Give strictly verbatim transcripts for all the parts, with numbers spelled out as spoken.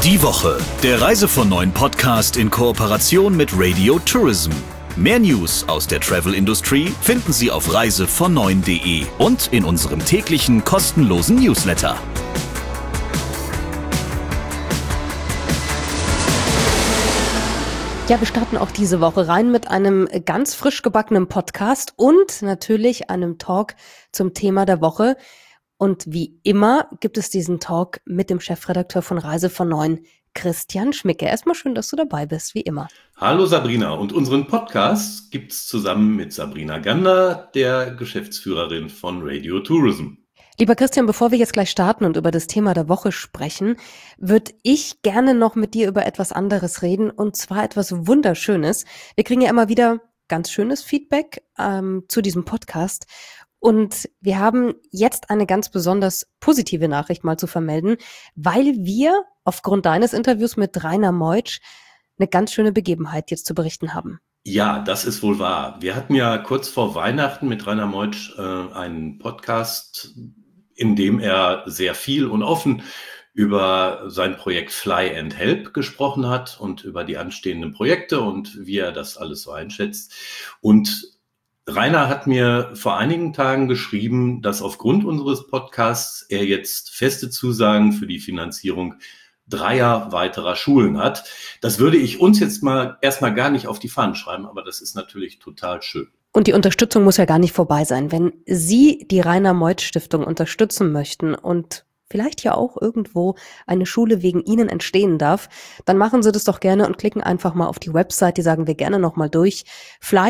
Die Woche, der Reise von neun Podcast in Kooperation mit Radio Tourism. Mehr News aus der Travel-Industrie finden Sie auf reise von neun punkt de und in unserem täglichen kostenlosen Newsletter. Ja, wir starten auch diese Woche rein mit einem ganz frisch gebackenen Podcast und natürlich einem Talk zum Thema der Woche. Und wie immer gibt es diesen Talk mit dem Chefredakteur von Reise von neun, Christian Schmicke. Erstmal schön, dass du dabei bist, wie immer. Hallo Sabrina, und unseren Podcast gibt's zusammen mit Sabrina Gander, der Geschäftsführerin von Radio Tourism. Lieber Christian, bevor wir jetzt gleich starten und über das Thema der Woche sprechen, würde ich gerne noch mit dir über etwas anderes reden, und zwar etwas Wunderschönes. Wir kriegen ja immer wieder ganz schönes Feedback ähm, zu diesem Podcast. Und wir haben jetzt eine ganz besonders positive Nachricht mal zu vermelden, weil wir aufgrund deines Interviews mit Rainer Meutsch eine ganz schöne Begebenheit jetzt zu berichten haben. Ja, das ist wohl wahr. Wir hatten ja kurz vor Weihnachten mit Rainer Meutsch äh, einen Podcast, in dem er sehr viel und offen über sein Projekt Fly and Help gesprochen hat und über die anstehenden Projekte und wie er das alles so einschätzt. Und Rainer hat mir vor einigen Tagen geschrieben, dass aufgrund unseres Podcasts er jetzt feste Zusagen für die Finanzierung dreier weiterer Schulen hat. Das würde ich uns jetzt mal erstmal gar nicht auf die Fahnen schreiben, aber das ist natürlich total schön. Und die Unterstützung muss ja gar nicht vorbei sein. Wenn Sie die Rainer Meutsch Stiftung unterstützen möchten und vielleicht ja auch irgendwo eine Schule wegen Ihnen entstehen darf, dann machen Sie das doch gerne und klicken einfach mal auf die Website, die sagen wir gerne nochmal durch, fly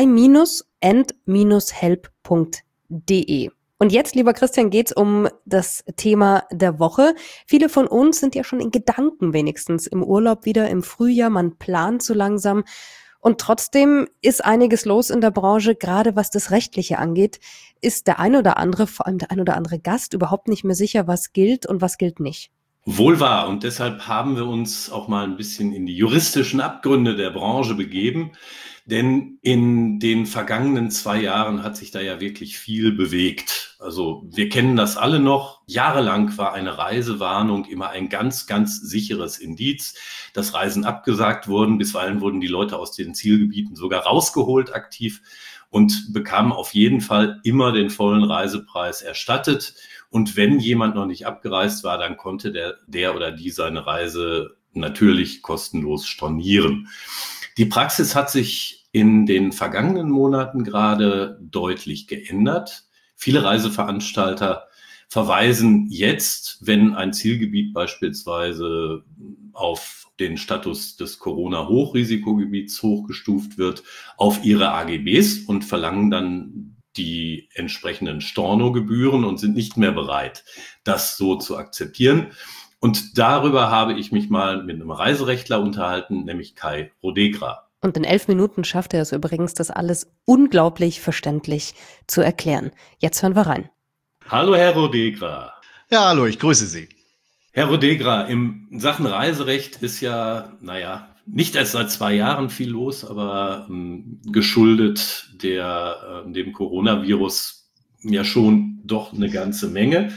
and help punkt de. Und jetzt, lieber Christian, geht's um das Thema der Woche. Viele von uns sind ja schon in Gedanken wenigstens im Urlaub wieder im Frühjahr, man plant so langsam. Und trotzdem ist einiges los in der Branche, gerade was das Rechtliche angeht, ist der ein oder andere, vor allem der ein oder andere Gast, überhaupt nicht mehr sicher, was gilt und was gilt nicht. Wohl wahr, und deshalb haben wir uns auch mal ein bisschen in die juristischen Abgründe der Branche begeben, denn in den vergangenen zwei Jahren hat sich da ja wirklich viel bewegt. Also wir kennen das alle noch. Jahrelang war eine Reisewarnung immer ein ganz, ganz sicheres Indiz, dass Reisen abgesagt wurden. Bisweilen wurden die Leute aus den Zielgebieten sogar rausgeholt aktiv und bekamen auf jeden Fall immer den vollen Reisepreis erstattet. Und wenn jemand noch nicht abgereist war, dann konnte der, der oder die seine Reise natürlich kostenlos stornieren. Die Praxis hat sich in den vergangenen Monaten gerade deutlich geändert. Viele Reiseveranstalter verweisen jetzt, wenn ein Zielgebiet beispielsweise auf den Status des Corona-Hochrisikogebiets hochgestuft wird, auf ihre A G Bs und verlangen dann die entsprechenden Stornogebühren und sind nicht mehr bereit, das so zu akzeptieren. Und darüber habe ich mich mal mit einem Reiserechtler unterhalten, nämlich Kai Rodegra. Und in elf Minuten schafft er es übrigens, das alles unglaublich verständlich zu erklären. Jetzt hören wir rein. Hallo, Herr Rodegra. Ja, hallo, ich grüße Sie. Herr Rodegra, in Sachen Reiserecht ist ja, naja, nicht erst seit zwei Jahren viel los, aber ähm, geschuldet der, äh, dem Coronavirus ja schon doch eine ganze Menge.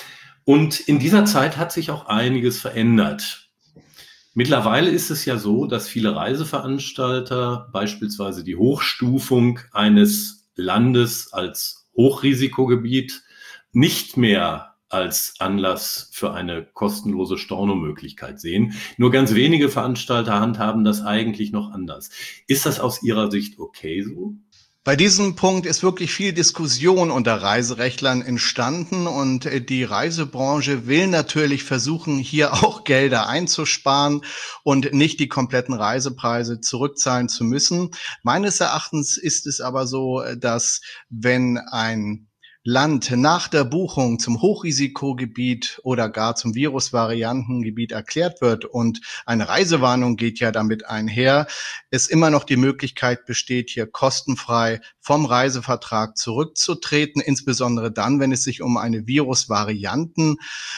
Und in dieser Zeit hat sich auch einiges verändert. Mittlerweile ist es ja so, dass viele Reiseveranstalter beispielsweise die Hochstufung eines Landes als Hochrisikogebiet nicht mehr als Anlass für eine kostenlose Stornomöglichkeit sehen. Nur ganz wenige Veranstalter handhaben das eigentlich noch anders. Ist das aus Ihrer Sicht okay so? Bei diesem Punkt ist wirklich viel Diskussion unter Reiserechtlern entstanden und die Reisebranche will natürlich versuchen, hier auch Gelder einzusparen und nicht die kompletten Reisepreise zurückzahlen zu müssen. Meines Erachtens ist es aber so, dass wenn ein Land nach der Buchung zum Hochrisikogebiet oder gar zum Virusvariantengebiet erklärt wird und eine Reisewarnung geht ja damit einher, es immer noch die Möglichkeit besteht, hier kostenfrei vom Reisevertrag zurückzutreten, insbesondere dann, wenn es sich um eine Virusvarianten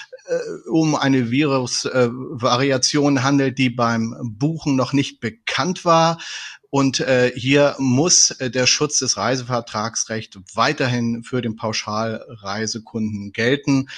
äh, um eine Virusvariation äh, handelt, die beim Buchen noch nicht bekannt war. Und äh, hier muss äh, der Schutz des Reisevertragsrechts weiterhin für den Pauschalreisekunden gelten.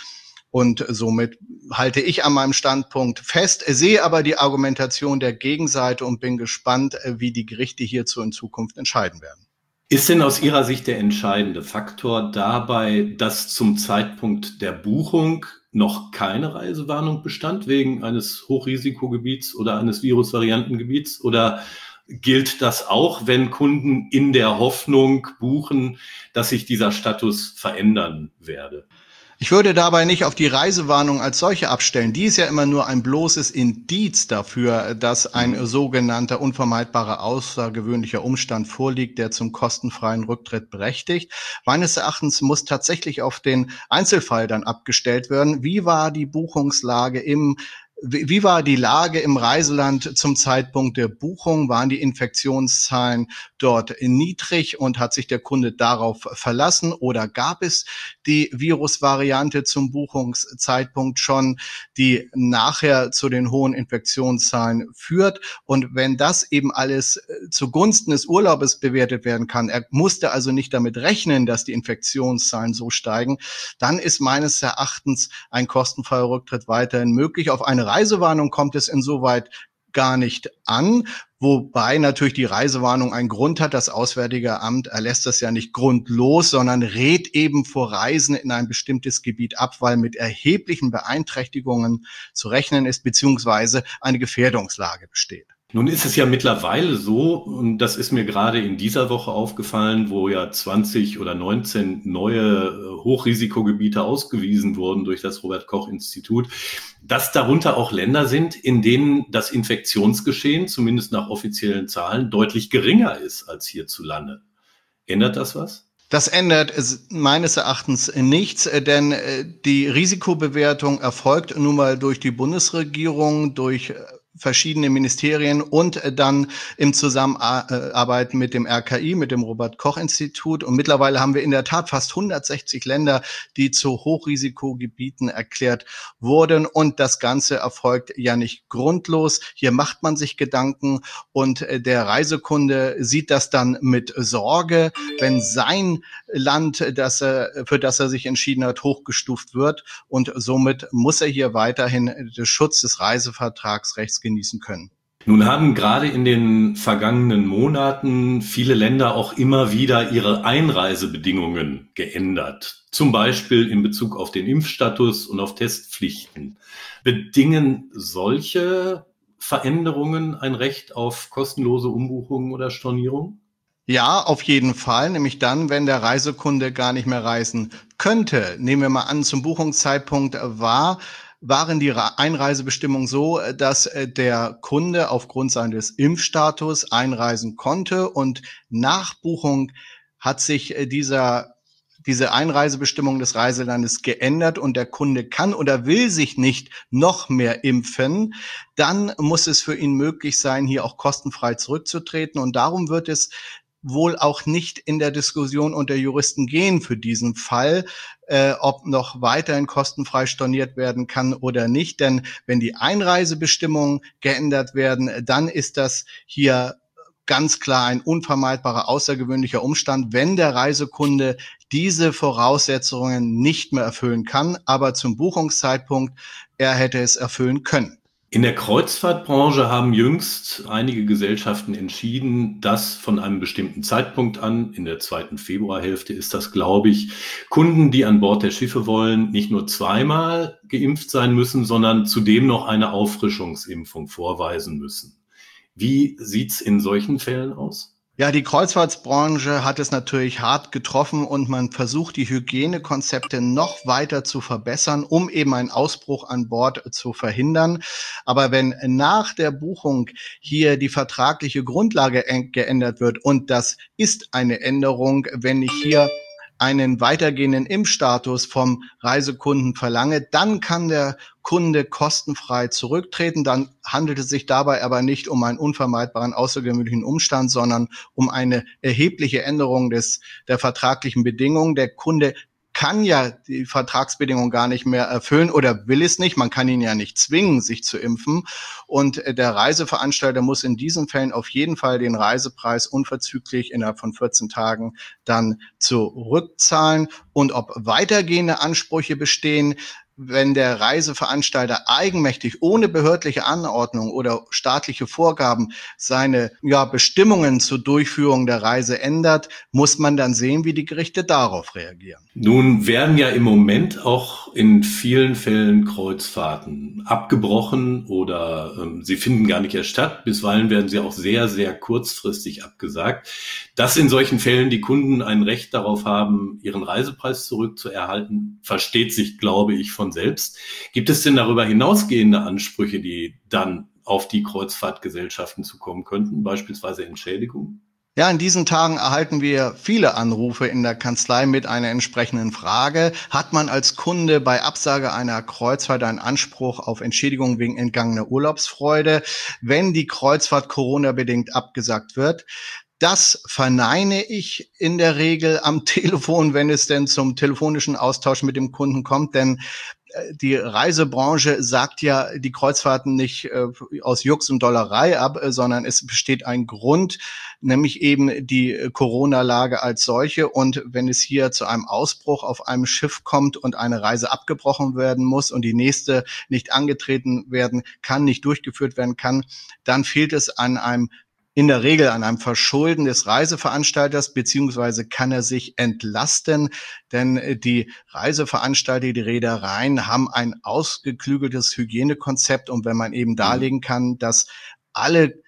Und somit halte ich an meinem Standpunkt fest, sehe aber die Argumentation der Gegenseite und bin gespannt, wie die Gerichte hierzu in Zukunft entscheiden werden. Ist denn aus Ihrer Sicht der entscheidende Faktor dabei, dass zum Zeitpunkt der Buchung noch keine Reisewarnung bestand wegen eines Hochrisikogebiets oder eines Virusvariantengebiets? Oder gilt das auch, wenn Kunden in der Hoffnung buchen, dass sich dieser Status verändern werde? Ich würde dabei nicht auf die Reisewarnung als solche abstellen. Die ist ja immer nur ein bloßes Indiz dafür, dass ein sogenannter unvermeidbarer außergewöhnlicher Umstand vorliegt, der zum kostenfreien Rücktritt berechtigt. Meines Erachtens muss tatsächlich auf den Einzelfall dann abgestellt werden. Wie war die Buchungslage im Wie war die Lage im Reiseland zum Zeitpunkt der Buchung? Waren die Infektionszahlen dort niedrig und hat sich der Kunde darauf verlassen? Oder gab es die Virusvariante zum Buchungszeitpunkt schon, die nachher zu den hohen Infektionszahlen führt? Und wenn das eben alles zugunsten des Urlaubes bewertet werden kann, er musste also nicht damit rechnen, dass die Infektionszahlen so steigen, dann ist meines Erachtens ein kostenfreier Rücktritt weiterhin möglich. Auf eine Reisewarnung kommt es insoweit gar nicht an, wobei natürlich die Reisewarnung einen Grund hat. Das Auswärtige Amt erlässt das ja nicht grundlos, sondern rät eben vor Reisen in ein bestimmtes Gebiet ab, weil mit erheblichen Beeinträchtigungen zu rechnen ist, beziehungsweise eine Gefährdungslage besteht. Nun ist es ja mittlerweile so, und das ist mir gerade in dieser Woche aufgefallen, wo ja zwanzig oder neunzehn neue Hochrisikogebiete ausgewiesen wurden durch das Robert-Koch-Institut, dass darunter auch Länder sind, in denen das Infektionsgeschehen, zumindest nach offiziellen Zahlen, deutlich geringer ist als hierzulande. Ändert das was? Das ändert meines Erachtens nichts, denn die Risikobewertung erfolgt nun mal durch die Bundesregierung, durch verschiedene Ministerien und dann im Zusammenarbeit mit dem R K I, mit dem Robert-Koch-Institut. Und mittlerweile haben wir in der Tat fast hundertsechzig Länder, die zu Hochrisikogebieten erklärt wurden. Und das Ganze erfolgt ja nicht grundlos. Hier macht man sich Gedanken und der Reisekunde sieht das dann mit Sorge, wenn sein Land, das er, für das er sich entschieden hat, hochgestuft wird. Und somit muss er hier weiterhin den Schutz des Reisevertragsrechts genießen können. Nun haben gerade in den vergangenen Monaten viele Länder auch immer wieder ihre Einreisebedingungen geändert. Zum Beispiel in Bezug auf den Impfstatus und auf Testpflichten. Bedingen solche Veränderungen ein Recht auf kostenlose Umbuchungen oder Stornierungen? Ja, auf jeden Fall, nämlich dann, wenn der Reisekunde gar nicht mehr reisen könnte. Nehmen wir mal an, zum Buchungszeitpunkt war waren die Einreisebestimmungen so, dass der Kunde aufgrund seines Impfstatus einreisen konnte und nach Buchung hat sich dieser diese Einreisebestimmung des Reiselandes geändert und der Kunde kann oder will sich nicht noch mehr impfen, dann muss es für ihn möglich sein, hier auch kostenfrei zurückzutreten. Und darum wird es wohl auch nicht in der Diskussion unter Juristen gehen für diesen Fall, äh, ob noch weiterhin kostenfrei storniert werden kann oder nicht. Denn wenn die Einreisebestimmungen geändert werden, dann ist das hier ganz klar ein unvermeidbarer, außergewöhnlicher Umstand, wenn der Reisekunde diese Voraussetzungen nicht mehr erfüllen kann, aber zum Buchungszeitpunkt er hätte es erfüllen können. In der Kreuzfahrtbranche haben jüngst einige Gesellschaften entschieden, dass von einem bestimmten Zeitpunkt an, in der zweiten Februarhälfte ist das, glaube ich, Kunden, die an Bord der Schiffe wollen, nicht nur zweimal geimpft sein müssen, sondern zudem noch eine Auffrischungsimpfung vorweisen müssen. Wie sieht's in solchen Fällen aus? Ja, die Kreuzfahrtbranche hat es natürlich hart getroffen und man versucht, die Hygienekonzepte noch weiter zu verbessern, um eben einen Ausbruch an Bord zu verhindern. Aber wenn nach der Buchung hier die vertragliche Grundlage geändert wird, und das ist eine Änderung, wenn ich hier einen weitergehenden Impfstatus vom Reisekunden verlange, dann kann der Kunde kostenfrei zurücktreten. Dann handelt es sich dabei aber nicht um einen unvermeidbaren außergewöhnlichen Umstand, sondern um eine erhebliche Änderung des der vertraglichen Bedingungen. Der Kunde kann ja die Vertragsbedingungen gar nicht mehr erfüllen oder will es nicht. Man kann ihn ja nicht zwingen, sich zu impfen. Und der Reiseveranstalter muss in diesen Fällen auf jeden Fall den Reisepreis unverzüglich innerhalb von vierzehn Tagen dann zurückzahlen. Und ob weitergehende Ansprüche bestehen, wenn der Reiseveranstalter eigenmächtig ohne behördliche Anordnung oder staatliche Vorgaben seine ja, Bestimmungen zur Durchführung der Reise ändert, muss man dann sehen, wie die Gerichte darauf reagieren. Nun werden ja im Moment auch in vielen Fällen Kreuzfahrten abgebrochen oder ähm, sie finden gar nicht erst statt. Bisweilen werden sie auch sehr, sehr kurzfristig abgesagt. Dass in solchen Fällen die Kunden ein Recht darauf haben, ihren Reisepreis zurückzuerhalten, versteht sich, glaube ich, von selbst. Gibt es denn darüber hinausgehende Ansprüche, die dann auf die Kreuzfahrtgesellschaften zukommen könnten, beispielsweise Entschädigung? Ja, in diesen Tagen erhalten wir viele Anrufe in der Kanzlei mit einer entsprechenden Frage. Hat man als Kunde bei Absage einer Kreuzfahrt einen Anspruch auf Entschädigung wegen entgangener Urlaubsfreude, wenn die Kreuzfahrt Corona-bedingt abgesagt wird? Das verneine ich in der Regel am Telefon, wenn es denn zum telefonischen Austausch mit dem Kunden kommt, denn die Reisebranche sagt ja die Kreuzfahrten nicht äh, aus Jux und Dollerei ab, äh, sondern es besteht ein Grund, nämlich eben die Corona-Lage als solche. Und wenn es hier zu einem Ausbruch auf einem Schiff kommt und eine Reise abgebrochen werden muss und die nächste nicht angetreten werden kann, nicht durchgeführt werden kann, dann fehlt es an einem in der Regel an einem Verschulden des Reiseveranstalters, beziehungsweise kann er sich entlasten, denn die Reiseveranstalter, die Reedereien haben ein ausgeklügeltes Hygienekonzept und wenn man eben darlegen kann, dass alle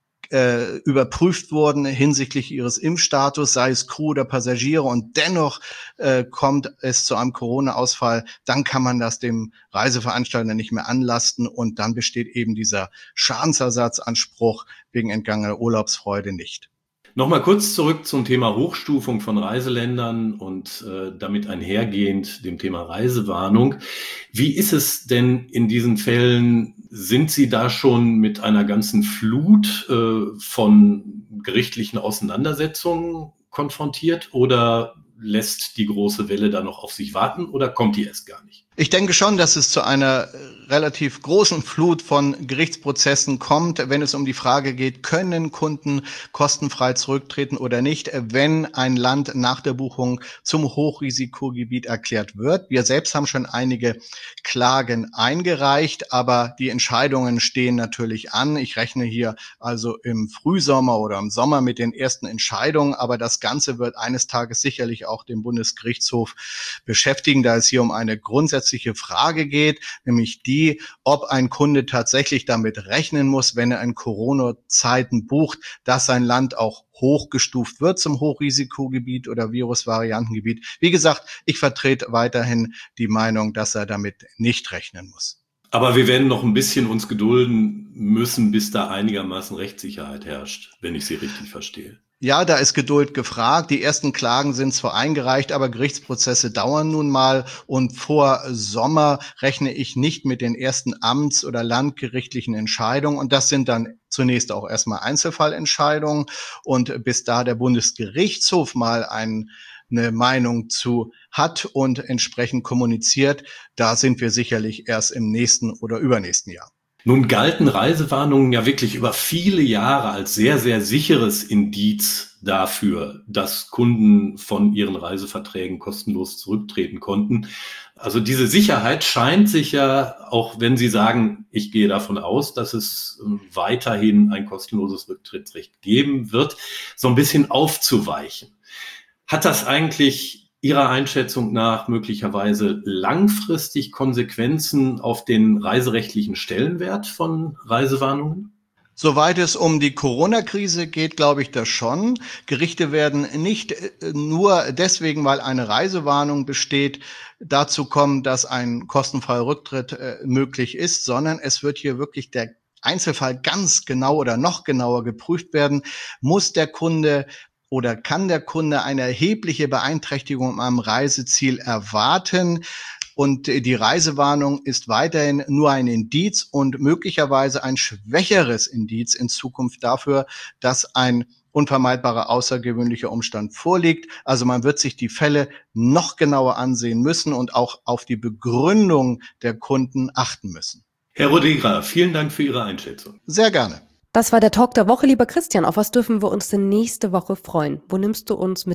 äh, überprüft wurden hinsichtlich ihres Impfstatus, sei es Crew oder Passagiere und dennoch äh, kommt es zu einem Corona-Ausfall, dann kann man das dem Reiseveranstalter nicht mehr anlasten und dann besteht eben dieser Schadensersatzanspruch wegen entgangener Urlaubsfreude nicht. Nochmal kurz zurück zum Thema Hochstufung von Reiseländern und äh, damit einhergehend dem Thema Reisewarnung. Wie ist es denn in diesen Fällen? Sind Sie da schon mit einer ganzen Flut äh, von gerichtlichen Auseinandersetzungen konfrontiert oder lässt die große Welle da noch auf sich warten oder kommt die erst gar nicht? Ich denke schon, dass es zu einer relativ großen Flut von Gerichtsprozessen kommt, wenn es um die Frage geht, können Kunden kostenfrei zurücktreten oder nicht, wenn ein Land nach der Buchung zum Hochrisikogebiet erklärt wird. Wir selbst haben schon einige Klagen eingereicht, aber die Entscheidungen stehen natürlich an. Ich rechne hier also im Frühsommer oder im Sommer mit den ersten Entscheidungen, aber das Ganze wird eines Tages sicherlich auch den Bundesgerichtshof beschäftigen, da es hier um eine grundsätzliche Frage geht, nämlich die, ob ein Kunde tatsächlich damit rechnen muss, wenn er in Corona-Zeiten bucht, dass sein Land auch hochgestuft wird zum Hochrisikogebiet oder Virusvariantengebiet. Wie gesagt, ich vertrete weiterhin die Meinung, dass er damit nicht rechnen muss. Aber wir werden noch ein bisschen uns gedulden müssen, bis da einigermaßen Rechtssicherheit herrscht, wenn ich Sie richtig verstehe. Ja, da ist Geduld gefragt. Die ersten Klagen sind zwar eingereicht, aber Gerichtsprozesse dauern nun mal. Und vor Sommer rechne ich nicht mit den ersten amts- oder landgerichtlichen Entscheidungen. Und das sind dann zunächst auch erstmal Einzelfallentscheidungen. Und bis da der Bundesgerichtshof mal ein eine Meinung zu hat und entsprechend kommuniziert, da sind wir sicherlich erst im nächsten oder übernächsten Jahr. Nun galten Reisewarnungen ja wirklich über viele Jahre als sehr, sehr sicheres Indiz dafür, dass Kunden von ihren Reiseverträgen kostenlos zurücktreten konnten. Also diese Sicherheit scheint sich ja, auch wenn Sie sagen, ich gehe davon aus, dass es weiterhin ein kostenloses Rücktrittsrecht geben wird, so ein bisschen aufzuweichen. Hat das eigentlich Ihrer Einschätzung nach möglicherweise langfristig Konsequenzen auf den reiserechtlichen Stellenwert von Reisewarnungen? Soweit es um die Corona-Krise geht, glaube ich das schon. Gerichte werden nicht nur deswegen, weil eine Reisewarnung besteht, dazu kommen, dass ein kostenfreier Rücktritt äh, möglich ist, sondern es wird hier wirklich der Einzelfall ganz genau oder noch genauer geprüft werden. Muss der Kunde oder kann der Kunde eine erhebliche Beeinträchtigung am Reiseziel erwarten? Und die Reisewarnung ist weiterhin nur ein Indiz und möglicherweise ein schwächeres Indiz in Zukunft dafür, dass ein unvermeidbarer außergewöhnlicher Umstand vorliegt. Also man wird sich die Fälle noch genauer ansehen müssen und auch auf die Begründung der Kunden achten müssen. Herr Rodegra, vielen Dank für Ihre Einschätzung. Sehr gerne. Das war der Talk der Woche, lieber Christian. Auf was dürfen wir uns denn nächste Woche freuen? Wo nimmst du uns mit hin?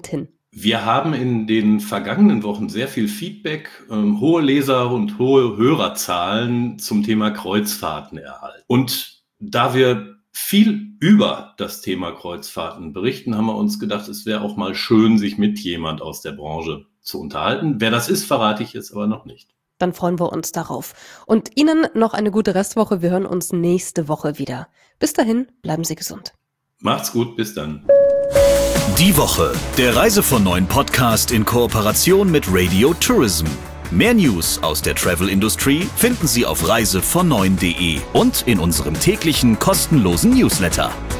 Wir haben in den vergangenen Wochen sehr viel Feedback, ähm, hohe Leser- und hohe Hörerzahlen zum Thema Kreuzfahrten erhalten. Und da wir viel über das Thema Kreuzfahrten berichten, haben wir uns gedacht, es wäre auch mal schön, sich mit jemand aus der Branche zu unterhalten. Wer das ist, verrate ich jetzt aber noch nicht. Dann freuen wir uns darauf. Und Ihnen noch eine gute Restwoche. Wir hören uns nächste Woche wieder. Bis dahin, bleiben Sie gesund. Macht's gut, bis dann. Die Woche, der Reise von neun Podcast in Kooperation mit Radio Tourism. Mehr News aus der Travel Industry finden Sie auf reise von neun punkt de und in unserem täglichen kostenlosen Newsletter.